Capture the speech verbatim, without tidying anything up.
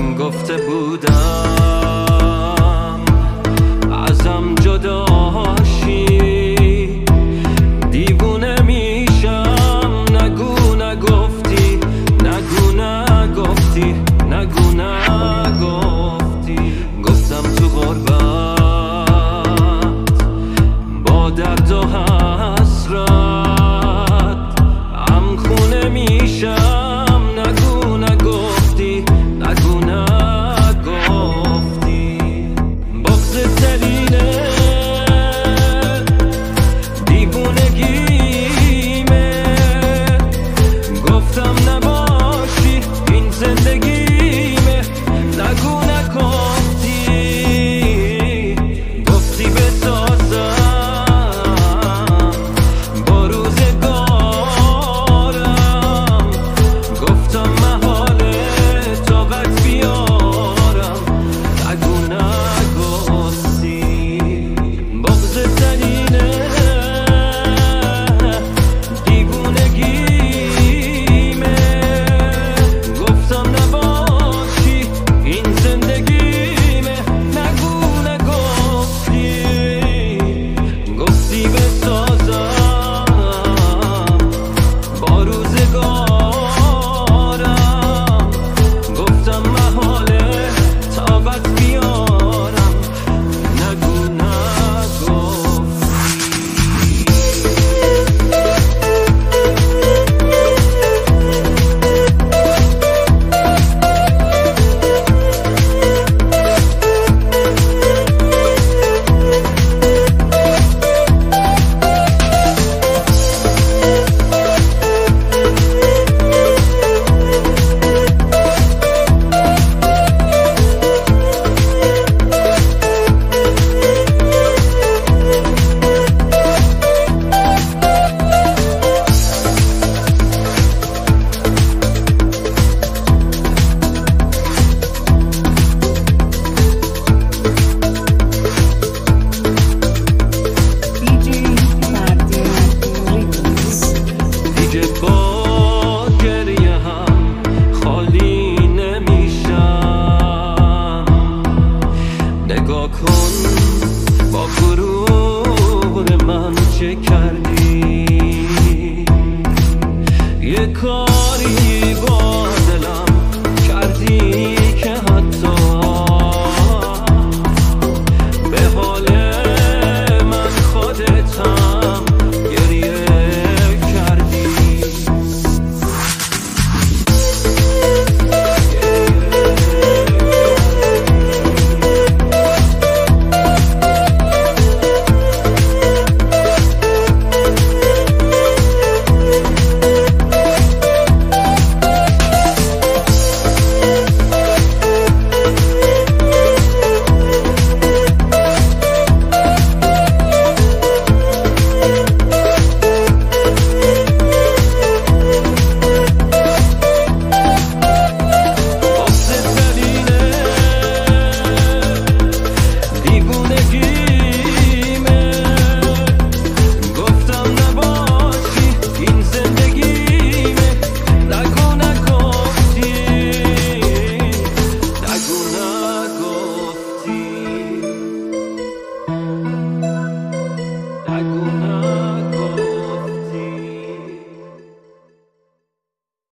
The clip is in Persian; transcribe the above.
گفته بودم ازم جداشی، دیوونه میشم. نگو نگفتی، نگو نگفتی، نگو نگفتی. گفتم تو غربت با درد و حسرت هم خونه میشم. نگو نگفتی، نگو نگفتی. بغض دلیله دیوونگیمه، گفتم نباشی این زندگیمه. نگو نگفتی، گفتی بسازم با روزگارم. گفتم محاله طاقت بیارم. نگو نگفتی. بغض دلیله دیوونگیمه، گفتم نباشی این زندگیمه. نگو نگفتی، گفتی بسازم با روزگارم. گفتم محاله طاقت بیارم. نگو نگفتی. دیگه با گریه هم خالی نمیشم. نگاه کن با غرور من چه